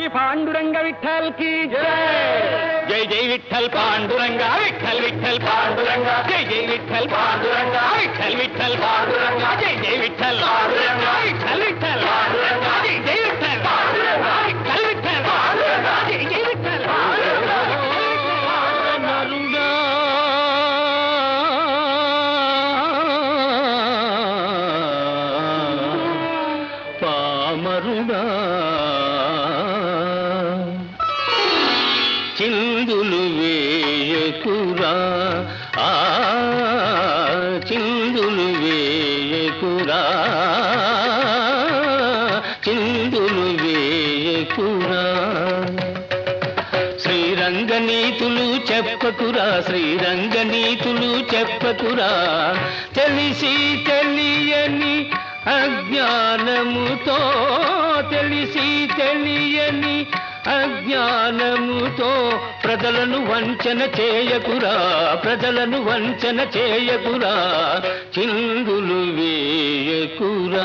పాండురంగ విఠల్ की जय जय विठ्ठल पांडुरंगा विठ्ठल विठ्ठल पांडुरंगा जय जय विठ्ठल पांडुरंगा विठ्ठल विठ्ठल पांडुरंगा जय जय विठ्ठल पांडुरंगा विठ्ठल विठ्ठल पांडुरंगा जय जय विठ्ठल पांडुरंगा विठ्ठल विठ्ठल पांडुरंगा जय जय विठ्ठल పామరుడా చిందులు వేయకురా చిందులు వేయకురా చిందులు వేయకురా శ్రీరంగనీతులు చెప్పకురా శ్రీరంగనీతులు చెప్పకురా తెలిసి తెలియని అజ్ఞానముతో తెలిసి తెలియని అజ్ఞానముతో ప్రజలను వంచన చేయకురా ప్రజలను వంచన చేయకురా చిందులు వేయకురా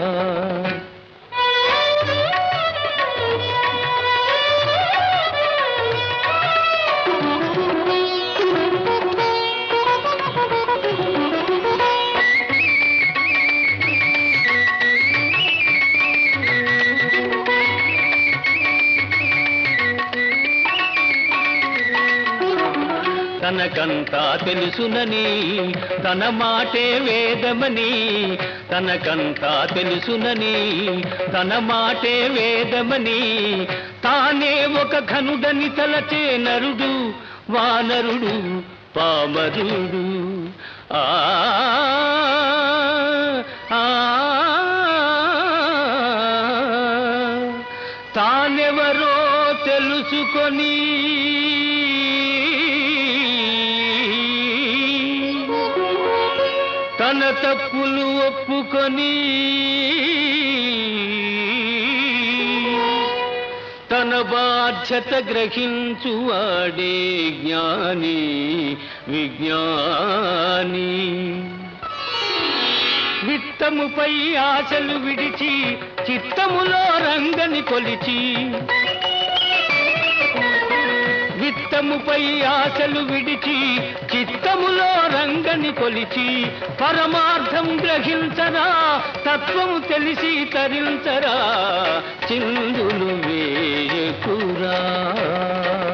తనకంతా తెలుసునని తన మాటే వేదమని తనకంతా తెలుసునని తన మాటే వేదమని తానే ఒక ఘనుడని తలచే నరుడు వానరుడు పామరుడు తానెవరో తెలుసుకొని తన తప్పులు ఒప్పుకొని తన బాధ్యత గ్రహించువాడే జ్ఞాని విజ్ఞాని విత్తముపై ఆశలు విడిచి చిత్తములో రంగని కొలిచి విత్తముపై ఆశలు విడిచి చిత్తములో రంగని కొలిచి పరమార్థం గ్రహించరా తత్వము తెలిసి తరించరా చిందులు వేయకురా